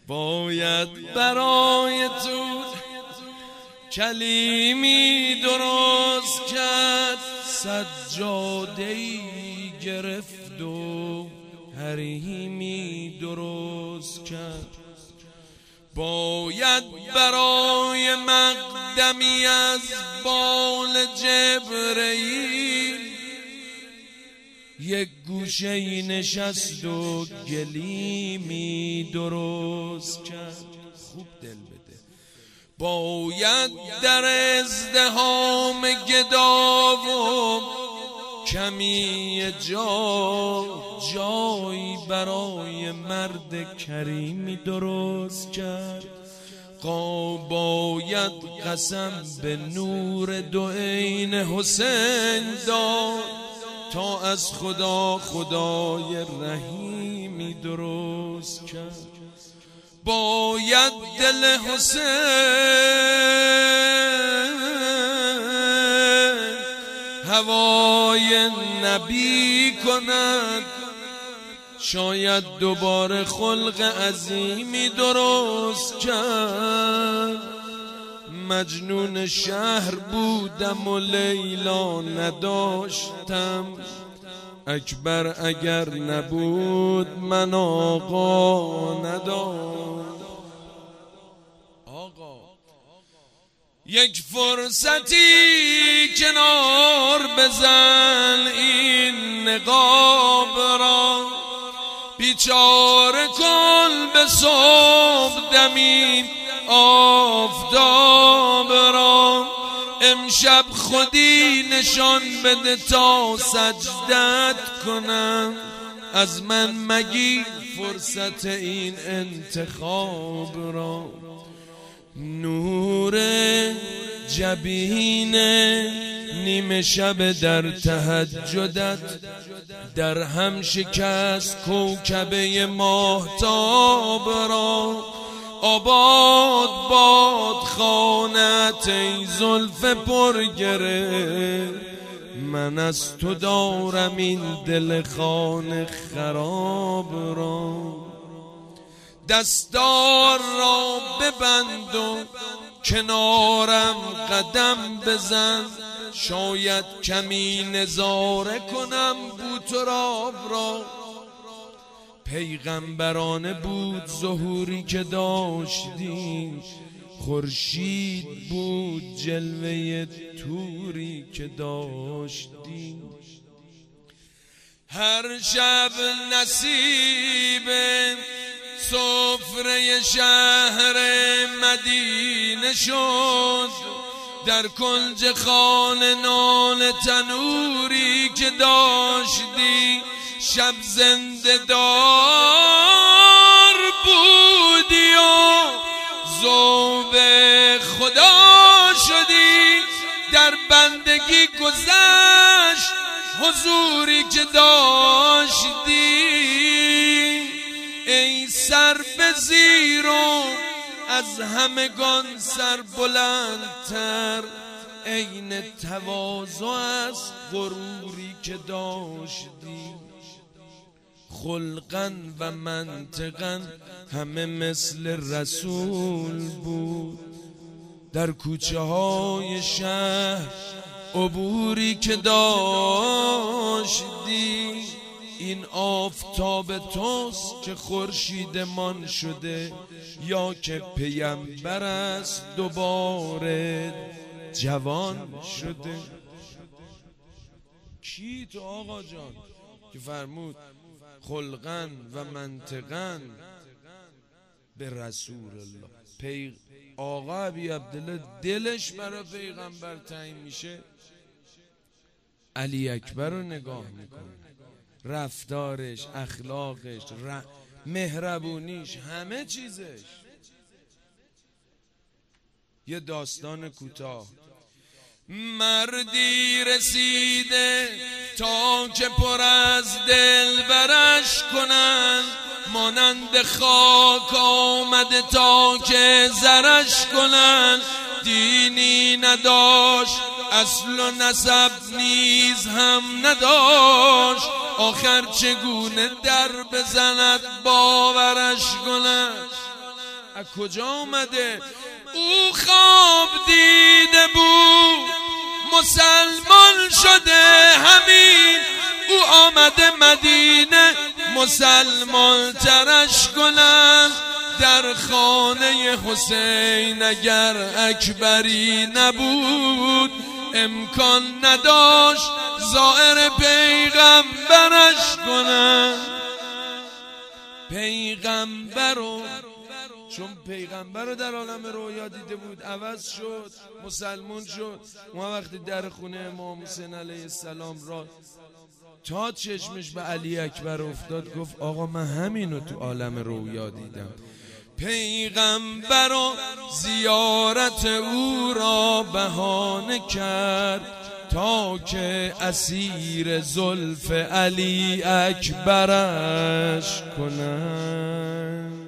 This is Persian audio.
باید برای تو کلیمی درست کرد، سجاده‌ای گرفت و حریمی درست کرد. باید برای مقدمی از بال جبرئیل یک گوشه نشست و گلیمی درست کرد. خوب دل بده. باید در ازدحام گدا و کمی جایی برای مرد کریمی درست کرد. باید قسم به نور دو عین حسین داد تا از خدا خدای رحیمی درست کرد. باید دل حسین هوای نبی کند، شاید دوباره خلق عظیمی درست کرد. مجنون شهر بودم و لیلا نداشتم، اکبر اگر نبود من آقا نداشت. یک فرصتی کنار بزن این نقاب را، بیچاره کن به صبح دمی آفتاب را. امشب خودی نشان بده تا سجدت کنم، از من مگیر فرصت این انتخاب را. نور جبین نیمه شب در تهجدت در هم شکست کوکبه ماهتاب را. آباد باد خانت ای زلف پرگره، من از تو دارم این دل خانه خراب را. دستار را ببند و کنارم قدم بزن، شاید کمی نظاره کنم بوتراب را. پیغمبرانه بود ظهوری که داشتی، خورشید بود جلوه توری که داشتی. هر شب نصیب سفره شهر مدینه شد، در کنج خانه نان تنوری که داشتی. شب زنده دار بودی و ذوب خدا شدی، در بندگی گذشت حضوری که داشتی. ای سر به زیر و از همگان سر بلندتر، عین تواضع از غروری که داشتی. خلقا و منطقا همه مثل رسول بود، در کوچه های شهر عبوری که داشتی. این آفتاب توست که خورشیدمان شده، یا که پیامبر است دوباره جوان شده. کی تو آقا جان که فرمود خلقا و منطقا به رسول الله. آقا ابی عبدالله دلش برای پیغمبر تعیین میشه، علی اکبر رو نگاه میکنه، رفتارش، اخلاقش، مهربونیش، همه چیزش. یه داستان کوتاه. مردی رسیده تا که پر از دل برش کنن، مانند خاک آمده تا که زرش کنن. دینی نداشت، اصل و نسب نیز هم نداشت، آخر چگونه در بزند باورش کند. از کجا آمده؟ او خواب دیده بود مسلمان شده همین، او آمده مدینه مسلمان ترش کنن. در خانه حسین اگر اکبری نبود امکان نداشت زائر پیغمبرش کنن. پیغمبرو چون پیغمبر رو در عالم رویا دیده بود عوض شد، مسلمان شد. اون وقتی در خونه امام حسین علیه السلام را تا چشمش به علی اکبر افتاد گفت آقا من همینو تو عالم رویا دیدم. پیغمبر و زیارت او را بهانه کرد تا که اسیر زلف علی اکبرش کنند.